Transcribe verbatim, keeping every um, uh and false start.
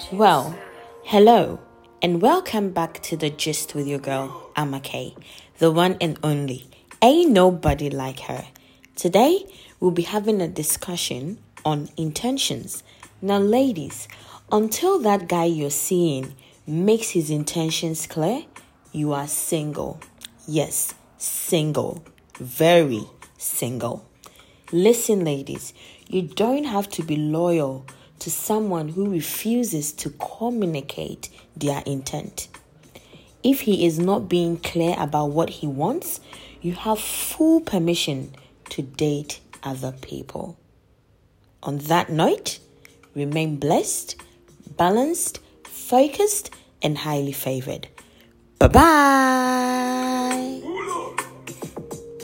Well, hello and welcome back to The Gist with your girl, Amake, the one and only. Ain't nobody like her. Today, we'll be having a discussion on intentions. Now, ladies, until that guy you're seeing makes his intentions clear, you are single. Yes, single. Very single. Listen, ladies, you don't have to be loyal to someone who refuses to communicate their intent. If he is not being clear about what he wants, you have full permission to date other people. On that note, remain blessed, balanced, focused, and highly favored. Bye-bye.